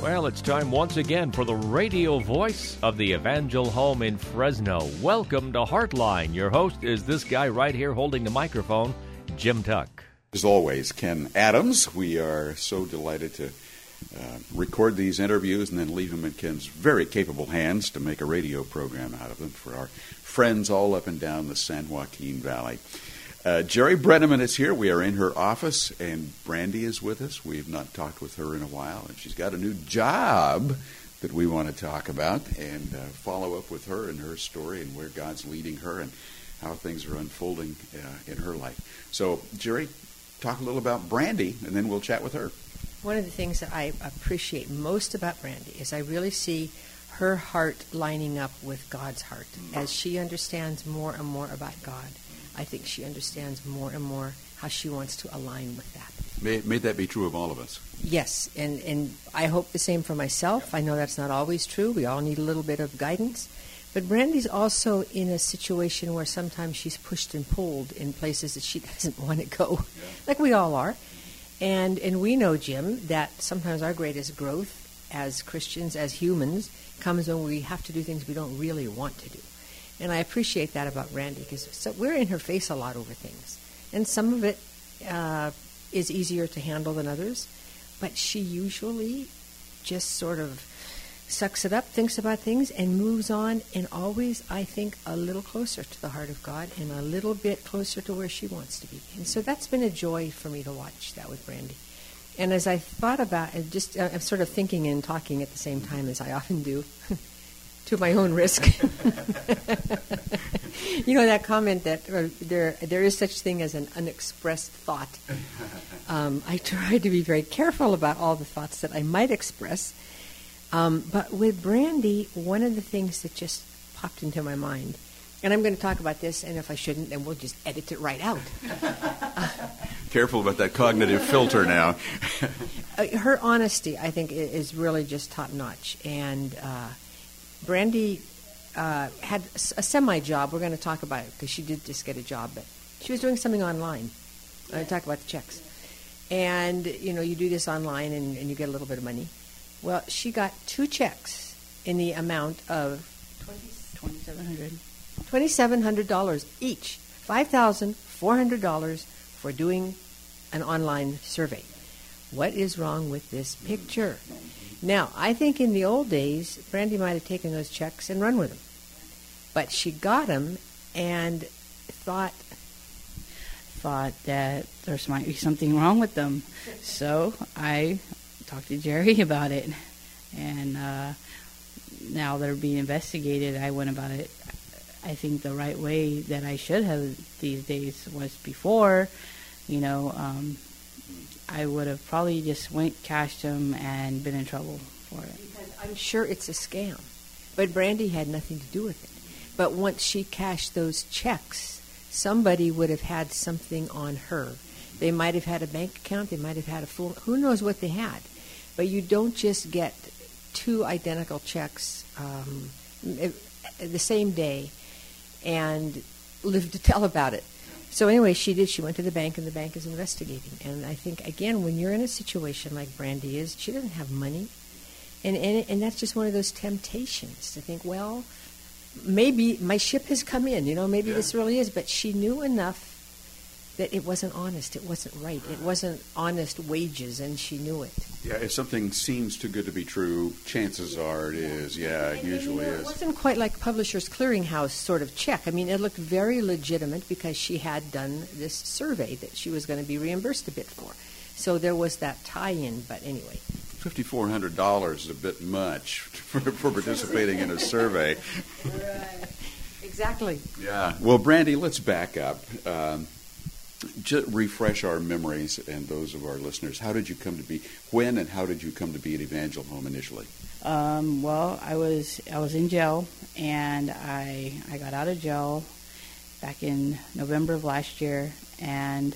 Well, it's time once again for the radio voice of the Evangel Home in Fresno. Welcome to Heartline. Your host is this guy right here holding the microphone, Jim Tuck. As always, Ken Adams. We are so delighted to record these interviews and then leave them in Ken's very capable hands to make a radio program out of them for our friends all up and down the San Joaquin Valley. Jerry Brenneman is here. We are in her office, and Brandy is with us. We have not talked with her in a while, and she's got a new job that we want to talk about and follow up with her and her story and where God's leading her and how things are unfolding in her life. So, Jerry, talk a little about Brandy, and then we'll chat with her. One of the things that I appreciate most about Brandy is I really see her heart lining up with God's heart. As she understands more and more about God, I think she understands more and more how she wants to align with that. May that be true of all of us. Yes, and I hope the same for myself. I know that's not always true. We all need a little bit of guidance. But Brandy's also in a situation where sometimes she's pushed and pulled in places that she doesn't want to go, like we all are. And we know, Jim, that sometimes our greatest growth as Christians, as humans, comes when we have to do things we don't really want to do. And I appreciate that about Brandy, because we're in her face a lot over things. And some of it is easier to handle than others. But she usually just sort of sucks it up, thinks about things, and moves on, and always, I think, a little closer to the heart of God and a little bit closer to where she wants to be. And so that's been a joy for me to watch that with Brandy. And as I thought about it, I'm sort of thinking and talking at the same time, as I often do, to my own risk. You know that comment that there is such thing as an unexpressed thought. I try to be very careful about all the thoughts that I might express. But with Brandy, one of the things that just popped into my mind, and I'm going to talk about this, and if I shouldn't, then we'll just edit it right out. Careful about that cognitive filter now. Her honesty, I think, is really just top-notch. And Brandy had a semi-job. We're going to talk about it because she did just get a job, but she was doing something online. I'm going to talk about the checks. And, you know, you do this online and you get a little bit of money. Well, she got 2 checks in the amount of $2,700 each, $5,400 for doing an online survey. What is wrong with this picture? Now, I think in the old days, Brandy might have taken those checks and run with them. But she got them and thought that there might be something wrong with them. So I talked to Jerry about it. And now they're being investigated. I went about it, I think, the right way that I should have these days was before. You know, I would have probably just cashed them, and been in trouble for it. Because I'm sure it's a scam. But Brandy had nothing to do with it. But once she cashed those checks, somebody would have had something on her. They might have had a bank account. They might have had a full... Who knows what they had? But you don't just get 2 identical checks the same day and live to tell about it. So anyway, she did. She went to the bank, and the bank is investigating. And I think, again, when you're in a situation like Brandy is, she doesn't have money. And that's just one of those temptations to think, well, maybe my ship has come in. You know, maybe this really is. But she knew enough that it wasn't honest. It wasn't right. It wasn't honest wages, and she knew it. Yeah, if something seems too good to be true, chances are it is. Yeah, it usually is. It wasn't quite like Publishers Clearinghouse sort of check. I mean, it looked very legitimate because she had done this survey that she was going to be reimbursed a bit for. So there was that tie-in, but anyway. $5,400 is a bit much for participating in a survey. Right. Exactly. Yeah. Well, Brandy, let's back up. Just refresh our memories and those of our listeners. How did you come to be? When and how did you come to be at Evangel Home initially? Well, I was in jail, and I got out of jail back in November of last year, and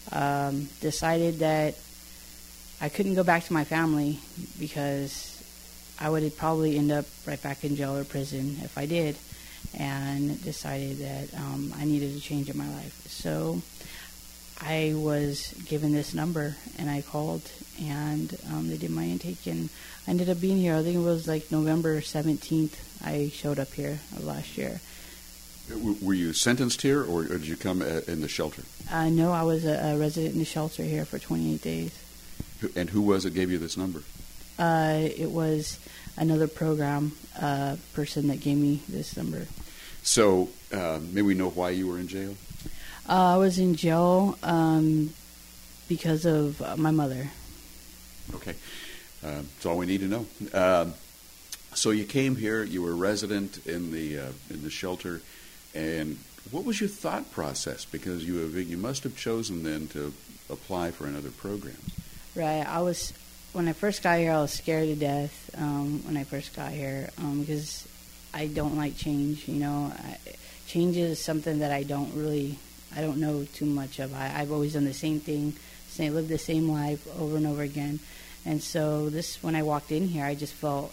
decided that I couldn't go back to my family because I would probably end up right back in jail or prison if I did, and decided that I needed a change in my life. So I was given this number, and I called, and they did my intake, and I ended up being here. I think it was like November 17th I showed up here last year. Were you sentenced here, or did you come in the shelter? No, I was a resident in the shelter here for 28 days. And who was it gave you this number? It was another program person that gave me this number. So, may we know why you were in jail? I was in jail because of my mother. Okay. That's all we need to know. So you came here, you were a resident in the shelter, and what was your thought process? Because you must have chosen then to apply for another program. Right. When I first got here, I was scared to death when I first got here because I don't like change. Change is something that I don't know too much of. I've always done the same thing, lived the same life over and over again. And so when I walked in here, I just felt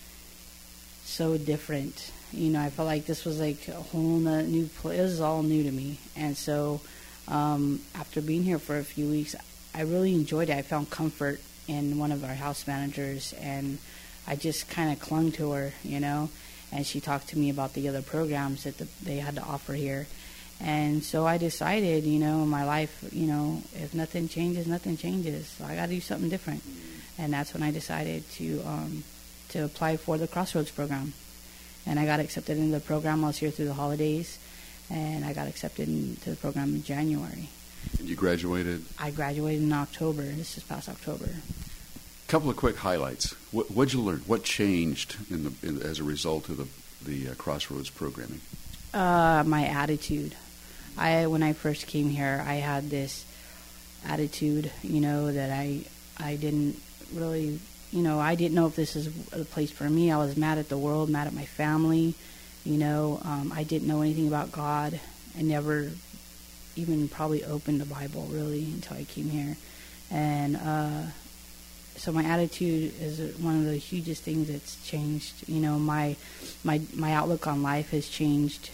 so different. I felt like this was like a whole new place. It was all new to me. And so after being here for a few weeks, I really enjoyed it. I found comfort in one of our house managers, and I just kind of clung to her, and she talked to me about the other programs that they had to offer here. And so I decided, in my life, if nothing changes, nothing changes. So I got to do something different. And that's when I decided to apply for the Crossroads program. And I got accepted into the program. I was here through the holidays, and I got accepted into the program in January. And you graduated? I graduated in October. This is past October. A couple of quick highlights. What'd you learn? What changed as a result of the Crossroads programming? My attitude. When I first came here, I had this attitude, that I didn't really, I didn't know if this is a place for me. I was mad at the world, mad at my family. I didn't know anything about God. I never even probably opened the Bible really until I came here. And so my attitude is one of the hugest things that's changed. My outlook on life has changed.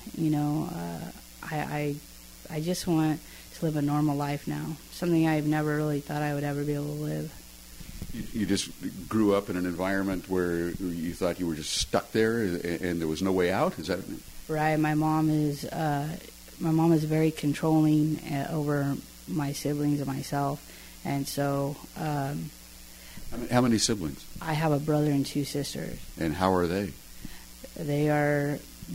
I just want to live a normal life now, something I've never really thought I would ever be able to live. You just grew up in an environment where you thought you were just stuck there and there was no way out? Is that right? My mom is very controlling over my siblings and myself, and so. How many siblings? I have a brother and two sisters. And how are they? They're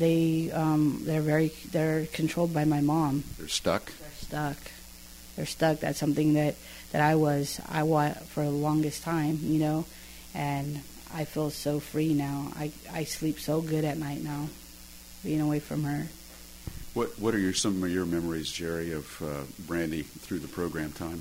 controlled by my mom. They're stuck? They're stuck. That's something that I was for the longest time, and I feel so free now. I sleep so good at night now, being away from her. What are some of your memories, Jerry, of Brandy through the program time?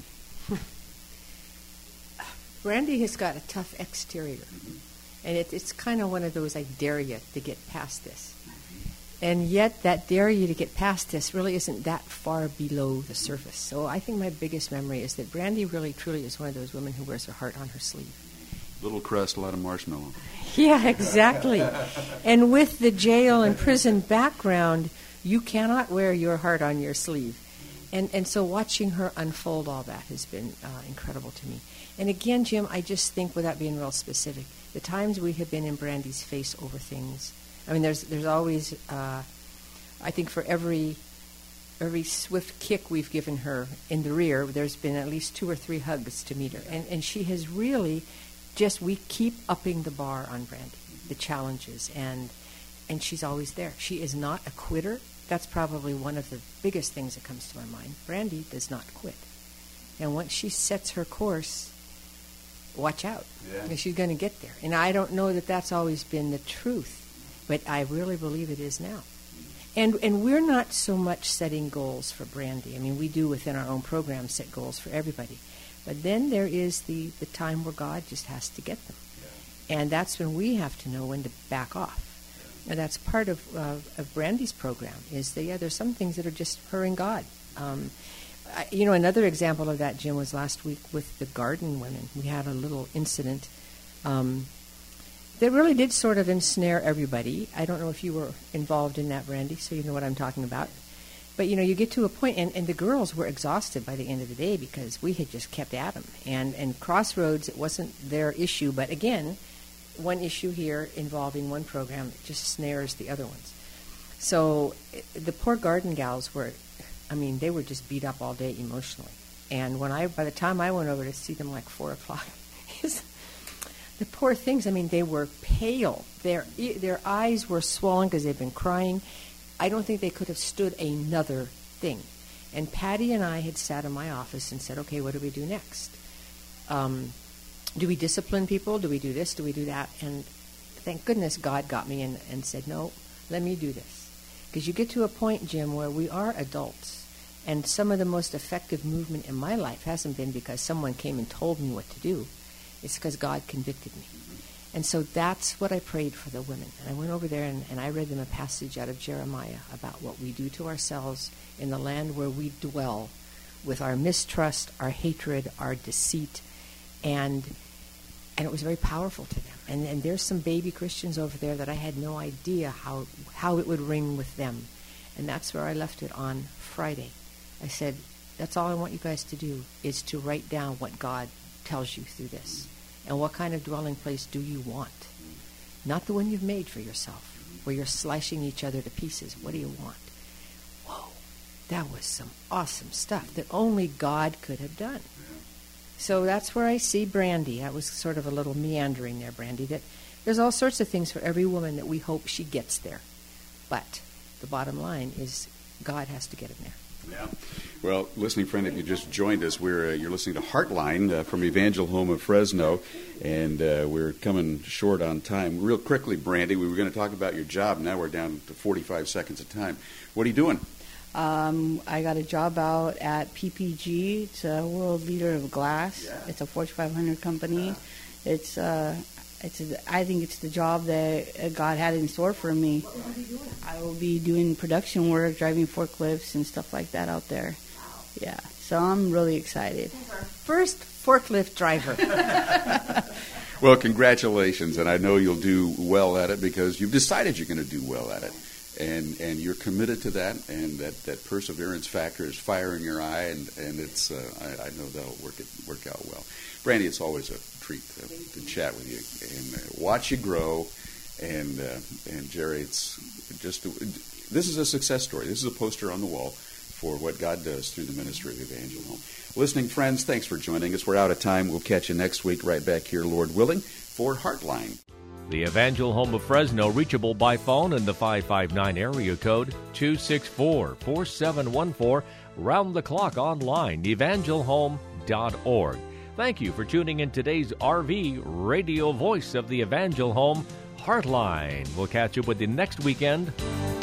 Brandy has got a tough exterior, and it's kind of one of those, I dare you to get past this. And yet that dare you to get past this really isn't that far below the surface. So I think my biggest memory is that Brandy really, truly is one of those women who wears her heart on her sleeve. Little crust, a lot of marshmallow. Yeah, exactly. And with the jail and prison background, you cannot wear your heart on your sleeve. And so watching her unfold all that has been incredible to me. And again, Jim, I just think, without being real specific, the times we have been in Brandy's face over things, I mean, there's always, I think for every swift kick we've given her in the rear, there's been at least 2 or 3 hugs to meet her. And she has really we keep upping the bar on Brandy, the challenges, and she's always there. She is not a quitter. That's probably one of the biggest things that comes to my mind. Brandy does not quit. And once she sets her course, watch out. Yeah. Because she's going to get there. And I don't know that that's always been the truth, but I really believe it is now. And we're not so much setting goals for Brandy. I mean, we do within our own program set goals for everybody. But then there is the time where God just has to get them. Yeah. And that's when we have to know when to back off. Yeah. And that's part of Brandy's program, is that, there's some things that are just her and God. Another example of that, Jim, was last week with the garden women. We had a little incident that really did sort of ensnare everybody. I don't know if you were involved in that, Brandy, so you know what I'm talking about. But, you get to a point, and the girls were exhausted by the end of the day because we had just kept at them. And Crossroads, it wasn't their issue, but again, one issue here involving one program just snares the other ones. So the poor garden gals they were just beat up all day emotionally. And by the time I went over to see them like 4 o'clock, the poor things, they were pale. Their eyes were swollen because they'd been crying. I don't think they could have stood another thing. And Patty and I had sat in my office and said, okay, what do we do next? Do we discipline people? Do we do this? Do we do that? And thank goodness God got me and said, no, let me do this. Because you get to a point, Jim, where we are adults. And some of the most effective movement in my life hasn't been because someone came and told me what to do. It's because God convicted me. And so that's what I prayed for the women. And I went over there and I read them a passage out of Jeremiah about what we do to ourselves in the land where we dwell with our mistrust, our hatred, our deceit. And it was very powerful to them. And there's some baby Christians over there that I had no idea how it would ring with them. And that's where I left it on Friday. I said, that's all I want you guys to do is to write down what God tells you through this. And what kind of dwelling place do you want? Not the one you've made for yourself, where you're slashing each other to pieces. What do you want? Whoa, that was some awesome stuff that only God could have done. So that's where I see Brandy. That was sort of a little meandering there, Brandy, that there's all sorts of things for every woman that we hope she gets there. But the bottom line is God has to get him there. Yeah. Well, listening friend, if you just joined us, you're listening to Heartline from Evangel Home of Fresno, and we're coming short on time. Real quickly, Brandy, we were going to talk about your job. Now we're down to 45 seconds of time. What are you doing? I got a job out at PPG. It's a world leader of glass. Yeah. It's a Fortune 500 company. I think it's the job that God had in store for me. What are you doing? I will be doing production work, driving forklifts and stuff like that out there. Wow. Yeah, so I'm really excited. First forklift driver. Well, congratulations, and I know you'll do well at it because you've decided you're going to do well at it. And you're committed to that, and that perseverance factor is fire in your eye, and it's I know that'll work out well. Brandy, it's always a treat to chat with you and watch you grow. And Jerry, it's just this is a success story. This is a poster on the wall for what God does through the ministry of Evangel Home. Listening friends, thanks for joining us. We're out of time. We'll catch you next week right back here, Lord willing, for Heartline. The Evangel Home of Fresno, reachable by phone in the 559 area code 264-4714, round the clock online, evangelhome.org. Thank you for tuning in today's RV radio voice of the Evangel Home, Heartline. We'll catch you with you next weekend.